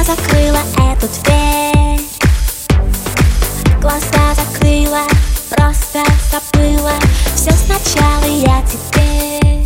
Я закрыла эту дверь, глаза закрыла, просто забыла все сначала. Я теперь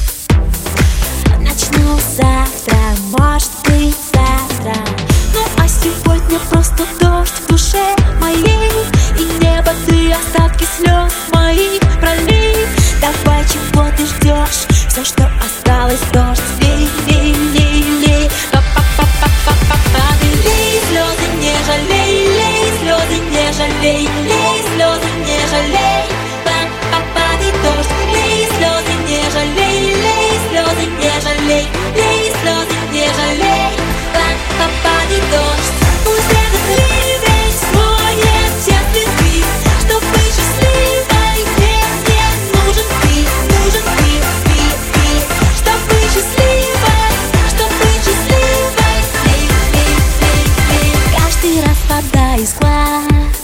начну завтра, может быть завтра. Ну а сегодня просто дождь в душе моей, и небо ты остатки слез моих пролей. Давай, чего ты ждешь? Все, что осталось, дождь, лей, лей, лей, лей. Па-па-па-па-па-па-па. Лей слезы, не жалей, лей слезы, не жалей, лей слезы, не жалей. Па-па-па-ди дождь, лей слезы, не жалей, лей слезы, не жалей, лей слезы, не жалей. Па-па-па-ди дождь. Пусть этот ливень смоет все следы, чтоб быть счастливой, мне нужен ты, нужен ты, ты, ты. Чтоб быть счастливой, чтоб быть счастливой, лей, лей, лей, лей. Каждый раз вода из глаз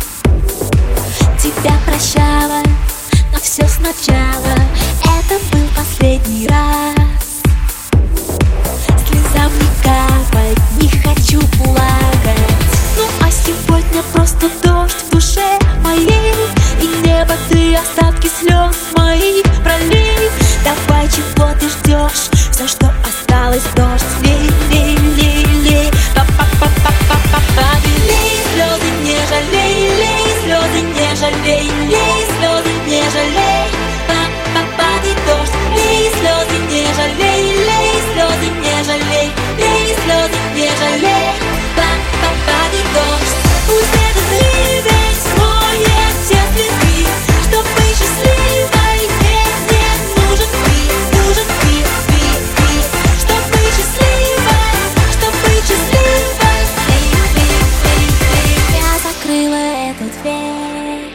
тебя прощала, но все сначала. Это был последний раз. Слезам не капать, не хочу плакать. Ну а сегодня просто дождь в душе моей, и небо ты остатки слез моих пролей. Давай, чего ты ждешь? Все, что осталось, дождь, лей, лей, лей, лей. Па-па-па-па-па-па-па. Лей слезы, не жалей, лей слезы, не жалей, лей слезы, не жалей. Па-па-па-ди дождь, лей слезы, не жалей, лей слезы, не жалей, лей слезы, не жалей. Па-па-па-ди дождь. Пусть этот ливень смоет все следы, чтоб быть счастливой, мне нужен ты, нужен ты, ты, ты. Чтоб быть счастливой, чтоб быть счастливой, лей, лей, лей, лей. Я закрыла эту дверь,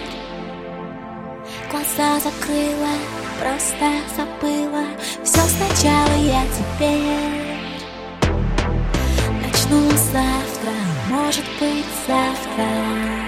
глаза закрыла, просто забыла все сначала. Я теперь начну завтра, может быть завтра.